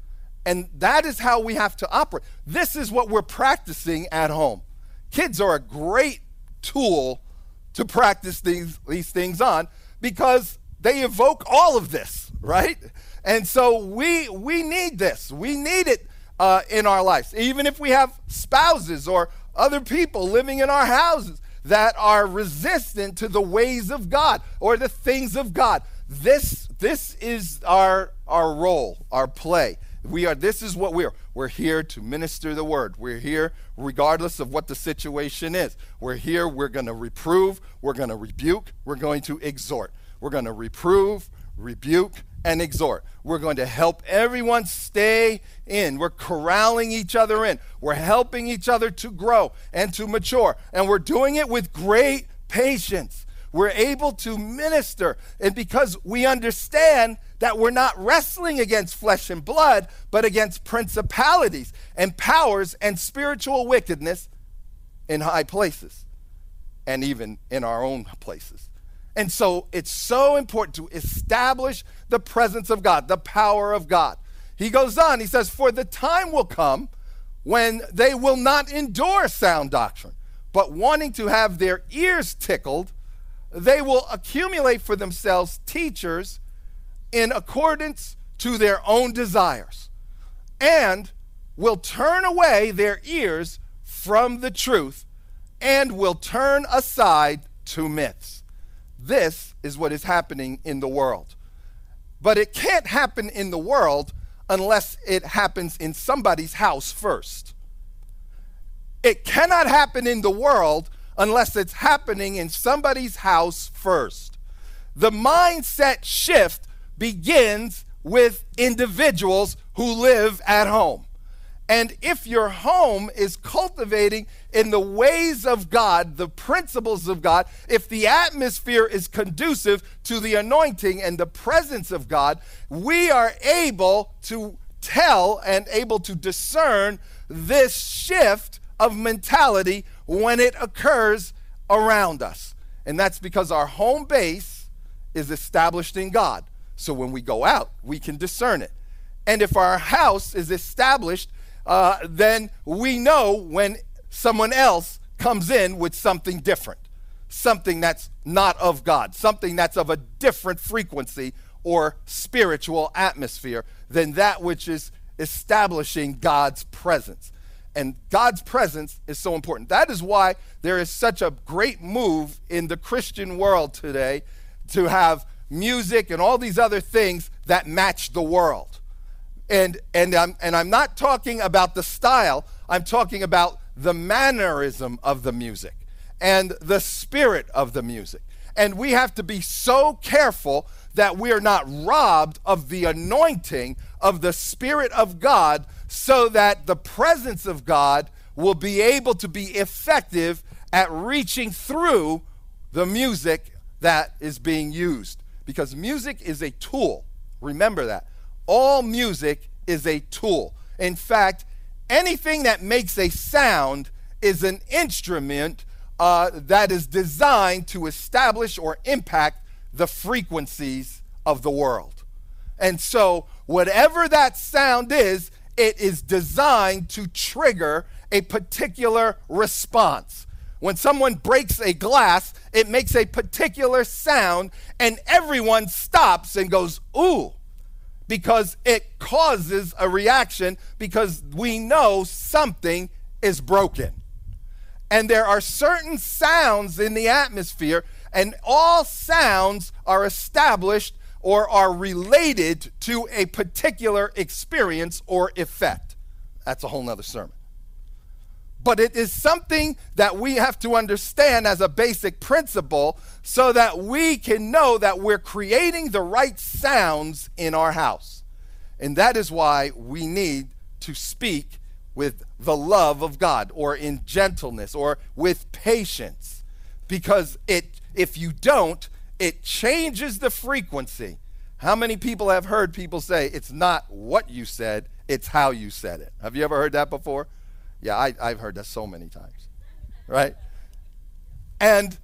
And that is how we have to operate. This is what we're practicing at home. Kids are a great tool to practice these things on because they evoke all of this, right? And so we need this. We need it in our lives. Even if we have spouses or other people living in our houses that are resistant to the ways of God or the things of God. This is our role, our play. This is what we are. We're here to minister the word. We're here regardless of what the situation is. We're here, we're going to reprove, we're going to rebuke, we're going to exhort. We're going to reprove, rebuke, and exhort. We're going to help everyone stay in. We're corralling each other in. We're helping each other to grow and to mature. And we're doing it with great patience. We're able to minister, and because we understand that we're not wrestling against flesh and blood, but against principalities and powers and spiritual wickedness in high places and even in our own places. And so it's so important to establish the presence of God, the power of God. He goes on, he says, for the time will come when they will not endure sound doctrine, but wanting to have their ears tickled, they will accumulate for themselves teachers in accordance to their own desires, and will turn away their ears from the truth and will turn aside to myths. This is what is happening in the world. But it can't happen in the world unless it happens in somebody's house first. It cannot happen in the world unless it's happening in somebody's house first. The mindset shift begins with individuals who live at home. And if your home is cultivating in the ways of God, the principles of God, if the atmosphere is conducive to the anointing and the presence of God, we are able to tell and able to discern this shift of mentality when it occurs around us. And that's because our home base is established in God. So when we go out, we can discern it. And if our house is established, then we know when someone else comes in with something different, something that's not of God, something that's of a different frequency or spiritual atmosphere than that which is establishing God's presence. And God's presence is so important. That is why there is such a great move in the Christian world today to have music and all these other things that match the world. And I'm not talking about the style. I'm talking about the mannerism of the music and the spirit of the music. And we have to be so careful that we are not robbed of the anointing of the Spirit of God, so that the presence of God will be able to be effective at reaching through the music that is being used. Because music is a tool. Remember that. All music is a tool. In fact, anything that makes a sound is an instrument that is designed to establish or impact the frequencies of the world. And so whatever that sound is, it is designed to trigger a particular response. When someone breaks a glass, it makes a particular sound, and everyone stops and goes, ooh, because it causes a reaction, because we know something is broken. And there are certain sounds in the atmosphere, and all sounds are established or are related to a particular experience or effect. That's a whole nother sermon. But it is something that we have to understand as a basic principle so that we can know that we're creating the right sounds in our house. And that is why we need to speak with the love of God, or in gentleness, or with patience. Because if you don't, it changes the frequency. How many people have heard people say, it's not what you said, it's how you said it? Have you ever heard that before? Yeah, I've heard that so many times, right? And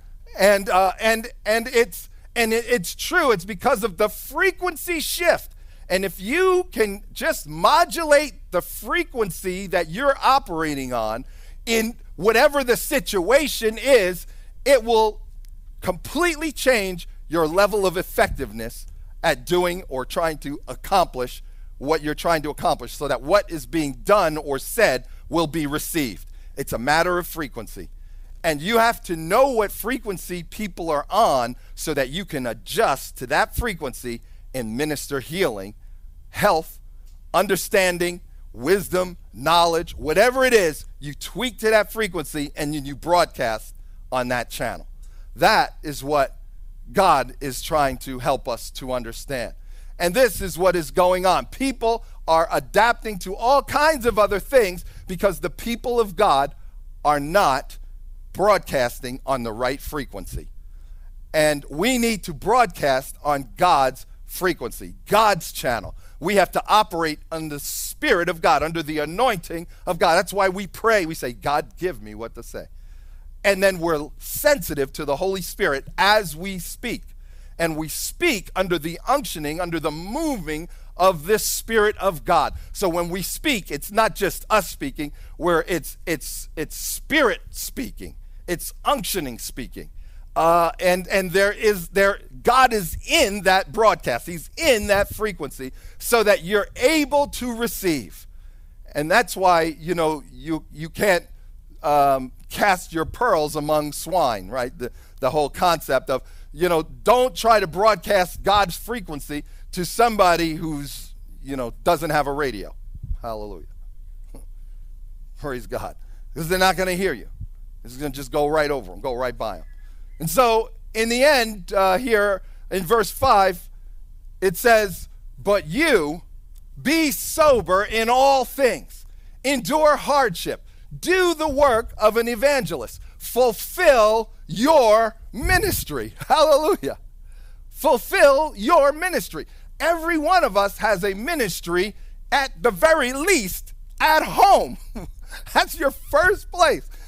it's true. It's because of the frequency shift. And if you can just modulate the frequency that you're operating on in whatever the situation is, it will completely change your level of effectiveness at doing or trying to accomplish what you're trying to accomplish, so that what is being done or said will be received. It's a matter of frequency. And you have to know what frequency people are on so that you can adjust to that frequency and minister healing, health, understanding, wisdom, knowledge, whatever it is, you tweak to that frequency and you broadcast on that channel. That is what God is trying to help us to understand. And this is what is going on. People are adapting to all kinds of other things because the people of God are not broadcasting on the right frequency. And we need to broadcast on God's frequency, God's channel. We have to operate on the Spirit of God, under the anointing of God. That's why we pray. We say, God, give me what to say. And then we're sensitive to the Holy Spirit as we speak. And we speak under the unctioning, under the moving of this Spirit of God. So when we speak, it's not just us speaking, where it's Spirit speaking. It's unctioning speaking. And God is in that broadcast. He's in that frequency so that you're able to receive. And that's why, you can't cast your pearls among swine, right? The whole concept of, don't try to broadcast God's frequency to somebody who's, doesn't have a radio. Hallelujah. Praise God. Because they're not going to hear you. It's going to just go right over them, go right by them. And so in the end, here in verse 5, it says, but you be sober in all things, endure hardship, do the work of an evangelist, fulfill your ministry. Hallelujah. Fulfill your ministry. Every one of us has a ministry, at the very least, at home. That's your first place.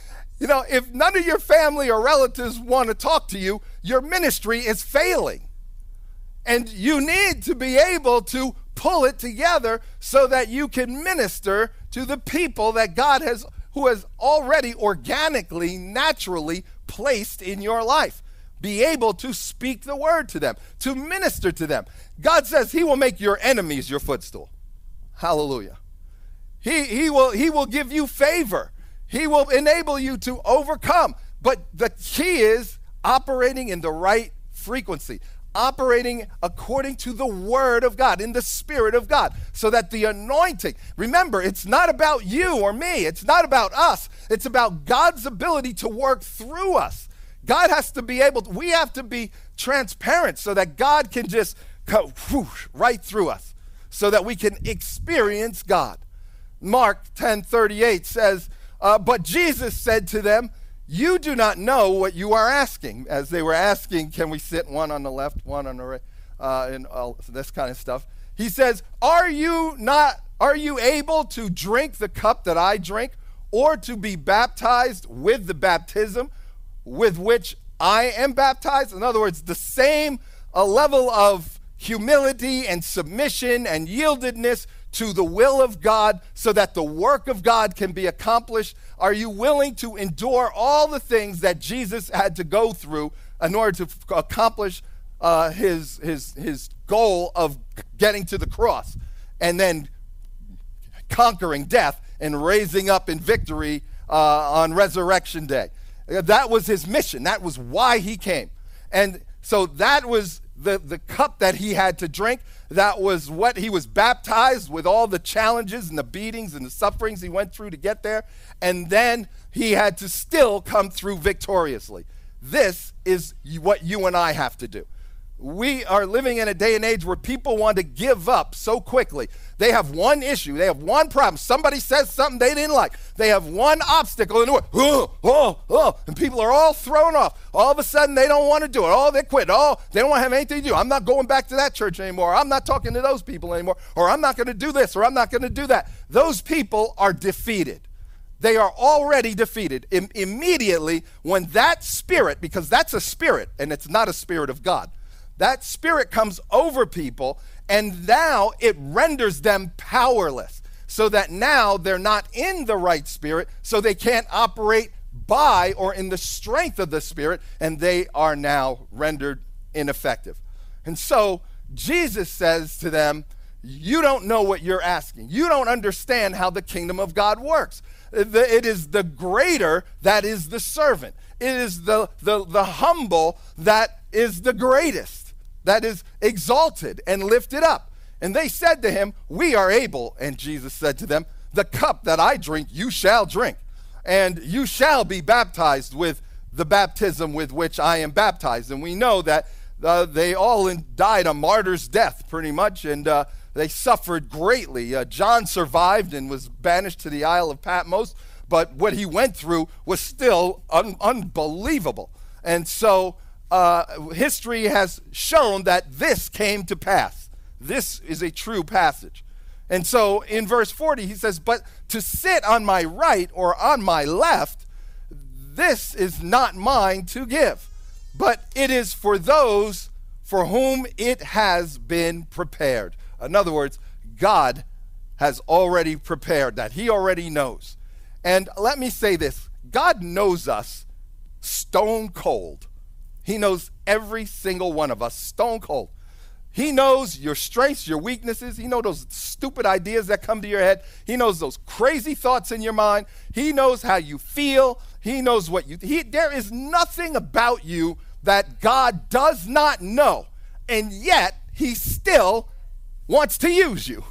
if none of your family or relatives want to talk to you, your ministry is failing. And you need to be able to pull it together so that you can minister to the people that God who has already organically, naturally placed in your life. Be able to speak the word to them, to minister to them. God says he will make your enemies your footstool. Hallelujah. He will give you favor. He will enable you to overcome. But the key is operating in the right frequency, operating according to the word of God, in the Spirit of God, so that the anointing, remember, it's not about you or me. It's not about us. It's about God's ability to work through us. God has to be we have to be transparent so that God can just go whoosh, right through us so that we can experience God. Mark 10:38 says, but Jesus said to them, you do not know what you are asking. As they were asking, can we sit one on the left, one on the right, and all this kind of stuff. He says, are you able to drink the cup that I drink, or to be baptized with the baptism with which I am baptized? In other words, the same level of humility and submission and yieldedness to the will of God so that the work of God can be accomplished. Are you willing to endure all the things that Jesus had to go through in order to accomplish his goal of getting to the cross and then conquering death and raising up in victory on Resurrection Day? That was his mission. That was why he came. And so that was the cup that he had to drink. That was what he was baptized with, all the challenges and the beatings and the sufferings he went through to get there. And then he had to still come through victoriously. This is what you and I have to do. We are living in a day and age where people want to give up so quickly. They have one issue. They have one problem. Somebody says something they didn't like. They have one obstacle in the way. And people are all thrown off. All of a sudden, they don't want to do it. They quit. They don't want to have anything to do. I'm not going back to that church anymore. I'm not talking to those people anymore. Or I'm not going to do this, or I'm not going to do that. Those people are defeated. They are already defeated. Immediately, when that spirit, because that's a spirit, and it's not a spirit of God, that spirit comes over people, and now it renders them powerless, so that now they're not in the right spirit, so they can't operate by or in the strength of the Spirit, and they are now rendered ineffective. And so Jesus says to them, you don't know what you're asking. You don't understand how the kingdom of God works. It is the greater that is the servant. It is the humble that is the greatest, that is exalted and lifted up. And they said to him, we are able. And Jesus said to them, the cup that I drink, you shall drink. And you shall be baptized with the baptism with which I am baptized. And we know that they all died a martyr's death, pretty much, and they suffered greatly. John survived and was banished to the Isle of Patmos, but what he went through was still unbelievable. And so history has shown that this came to pass. This is a true passage. And so in verse 40, he says, but to sit on my right or on my left, this is not mine to give, but it is for those for whom it has been prepared. In other words, God has already prepared that. He already knows. And let me say this, God knows us stone cold. He knows every single one of us stone cold. He knows your strengths, your weaknesses. He knows those stupid ideas that come to your head. He knows those crazy thoughts in your mind. He knows how you feel. He knows what there is nothing about you that God does not know. And yet, he still wants to use you.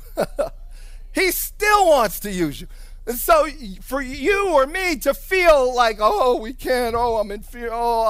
He still wants to use you. And so for you or me to feel like, we can't, I'm in fear,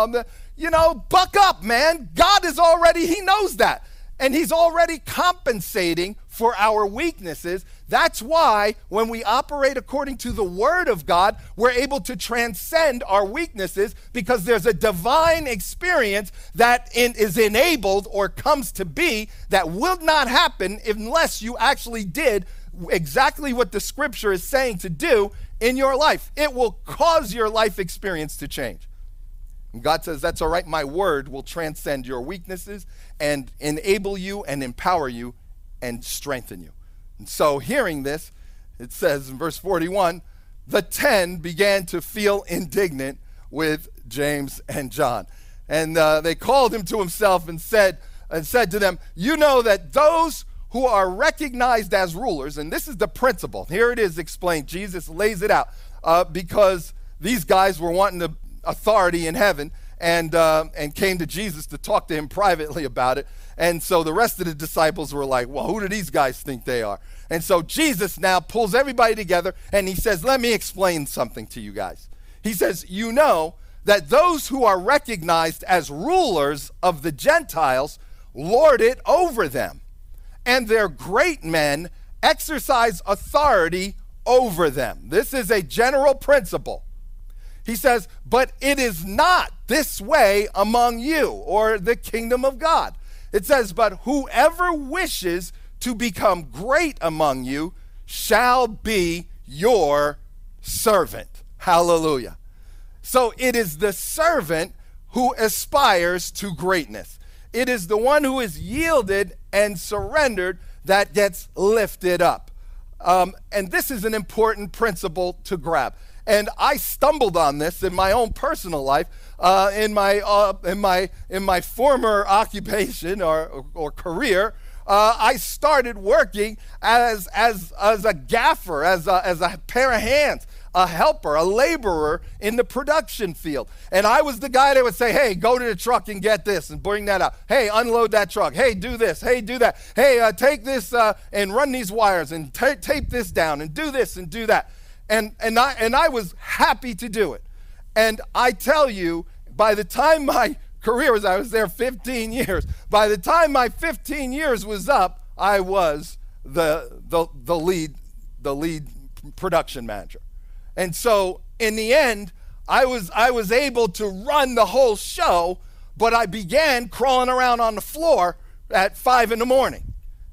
buck up, man. God is already, he knows that. And he's already compensating for our weaknesses. That's why when we operate according to the word of God, we're able to transcend our weaknesses, because there's a divine experience that is enabled or comes to be that will not happen unless you actually did exactly what the scripture is saying to do in your life. It will cause your life experience to change. And God says, that's all right. My word will transcend your weaknesses and enable you and empower you and strengthen you. And so hearing this, it says in verse 41, the 10 began to feel indignant with James and John. And they called him to himself and said to them, you know that those who are recognized as rulers, and this is the principle. Here it is explained. Jesus lays it out because these guys were wanting the authority in heaven and came to Jesus to talk to him privately about it. And so the rest of the disciples were like, well, who do these guys think they are? And so Jesus now pulls everybody together and he says, let me explain something to you guys. He says, you know that those who are recognized as rulers of the Gentiles lord it over them, and their great men exercise authority over them. This is a general principle. He says, but it is not this way among you, or the kingdom of God. It says, but whoever wishes to become great among you shall be your servant. Hallelujah. So it is the servant who aspires to greatness. It is the one who is yielded and surrendered that gets lifted up. And this is an important principle to grab. And I stumbled on this in my own personal life, in my former occupation or career. I started working as a gaffer, as a pair of hands, a helper, a laborer in the production field. And I was the guy that would say, hey, go to the truck and get this and bring that out. Hey, unload that truck. Hey, do this. Hey, do that. Hey, take this and run these wires and tape this down and do this and do that. And I was happy to do it. And I tell you, by the time my career was, I was there 15 years. By the time my 15 years was up, I was the lead production manager. And so in the end, I was able to run the whole show, but I began crawling around on the floor at 5 a.m.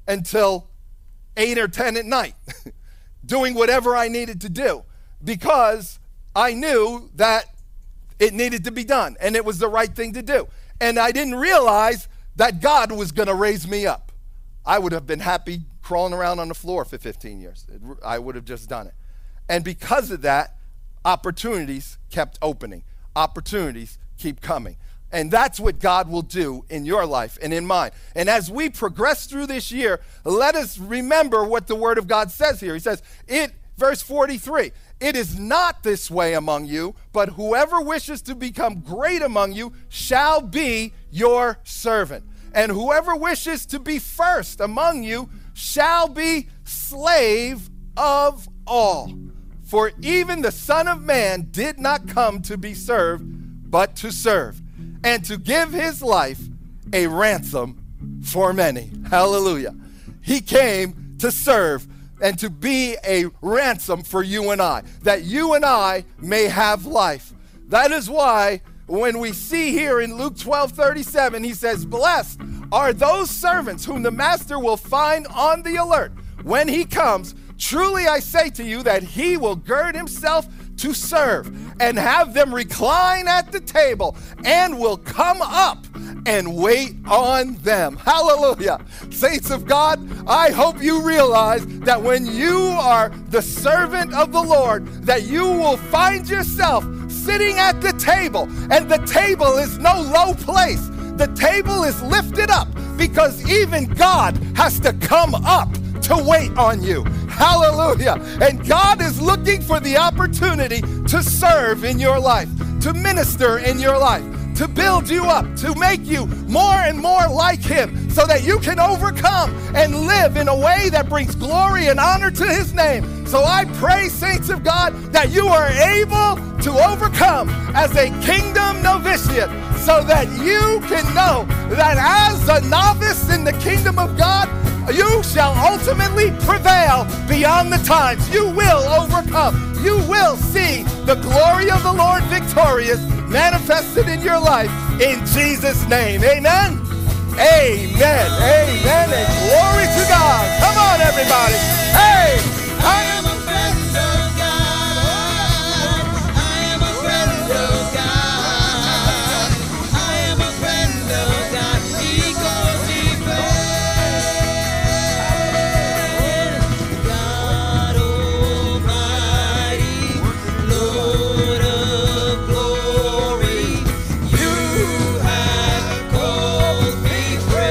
until 8 or 10 at night, doing whatever I needed to do because I knew that it needed to be done and it was the right thing to do. And I didn't realize that God was going to raise me up. I would have been happy crawling around on the floor for 15 years. I would have just done it. And because of that, opportunities kept opening. Opportunities keep coming. And that's what God will do in your life and in mine. And as we progress through this year, let us remember what the Word of God says here. He says, verse 43, it is not this way among you, but whoever wishes to become great among you shall be your servant. And whoever wishes to be first among you shall be slave of all. For even the Son of Man did not come to be served, but to serve, and to give his life a ransom for many. Hallelujah. He came to serve and to be a ransom for you and I, that you and I may have life. That is why when we see here in Luke 12:37, he says, blessed are those servants whom the master will find on the alert when he comes. Truly I say to you that he will gird himself to serve and have them recline at the table and will come up and wait on them. Hallelujah. Saints of God, I hope you realize that when you are the servant of the Lord, that you will find yourself sitting at the table, and the table is no low place. The table is lifted up because even God has to come up to wait on you. Hallelujah. And God is looking for the opportunity to serve in your life, to minister in your life, to build you up, to make you more and more like him so that you can overcome and live in a way that brings glory and honor to his name. So I pray, saints of God, that you are able to overcome as a kingdom novitiate so that you can know that as a novice in the kingdom of God, you shall ultimately prevail beyond the times. You will overcome. You will see the glory of the Lord victorious manifested in your life in Jesus' name. Amen. Amen. Amen. And glory to God. Come on, everybody. Hey, I am a friend of God. I am a friend of God. I am a friend of God. He calls me friend. God Almighty, Lord of glory, you have called me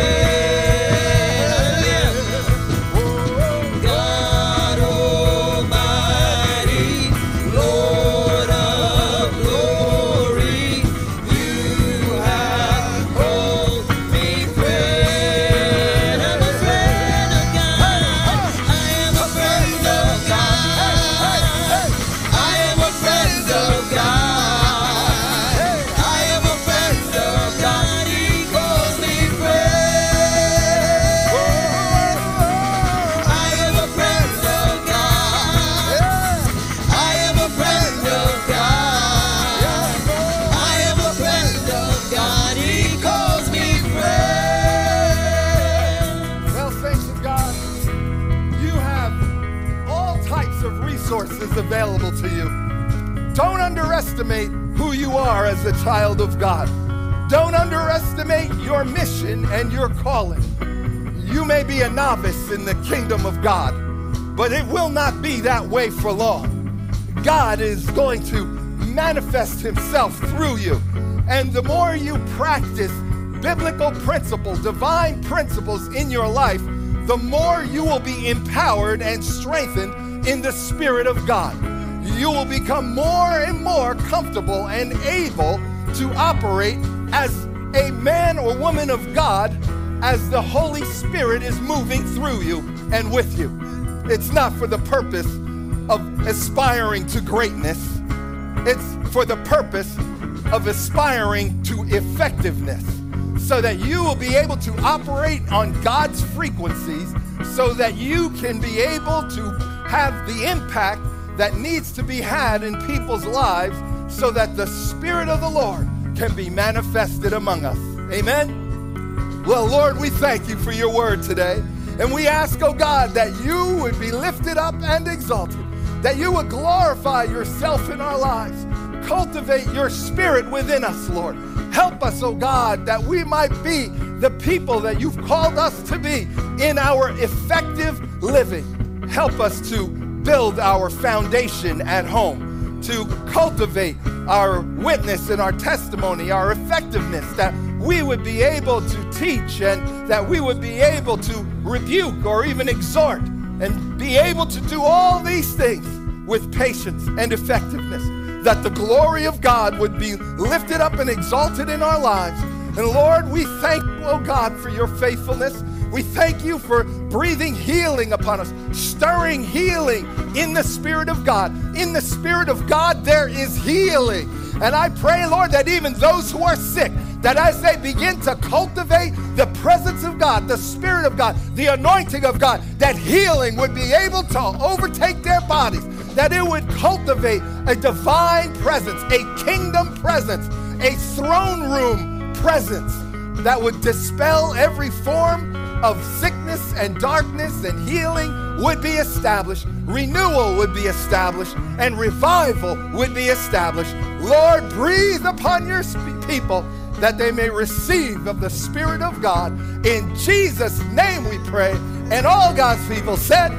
friend. God Almighty, Lord of glory, you have called me friend. I'm a friend of God. I am a friend of God. I am a friend of God. I am a friend of God. He calls me friend. I am a friend of God. I am a friend of God. I am a friend of God. He calls me friend. Well, saints of God, you have all types of resources available to you. Don't underestimate who you are as a child of God. Don't underestimate your mission and your calling. You may be a novice in the kingdom of God, but it will not be that way for long. God is going to manifest himself through you. And the more you practice biblical principles, divine principles in your life, the more you will be empowered and strengthened in the Spirit of God. You will become more and more comfortable and able to operate as a man or woman of God as the Holy Spirit is moving through you and with you. It's not for the purpose of aspiring to greatness. It's for the purpose of aspiring to effectiveness, so that you will be able to operate on God's frequencies, so that you can be able to have the impact that needs to be had in people's lives, so that the Spirit of the Lord can be manifested among us. Amen? Well, Lord, we thank you for your word today. And we ask, oh God, that you would be lifted up and exalted, that you would glorify yourself in our lives. Cultivate your Spirit within us, Lord. Help us, oh God, that we might be the people that you've called us to be in our effective living. Help us to build our foundation at home, to cultivate our witness and our testimony, our effectiveness, that we would be able to teach and that we would be able to rebuke or even exhort and be able to do all these things with patience and effectiveness, that the glory of God would be lifted up and exalted in our lives. And Lord, we thank you, oh God, for your faithfulness. We thank you for breathing healing upon us, stirring healing in the Spirit of God. In the Spirit of God, there is healing. And I pray, Lord, that even those who are sick, that as they begin to cultivate the presence of God, the Spirit of God, the anointing of God, that healing would be able to overtake their bodies, that it would cultivate a divine presence, a kingdom presence, a throne room presence that would dispel every form of sickness and darkness, and healing would be established, renewal would be established, and revival would be established. Lord, breathe upon your people that they may receive of the Spirit of God. In Jesus' name we pray. And all God's people said,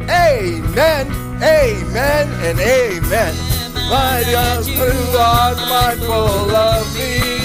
amen, amen, and amen. My God, who art mindful of me.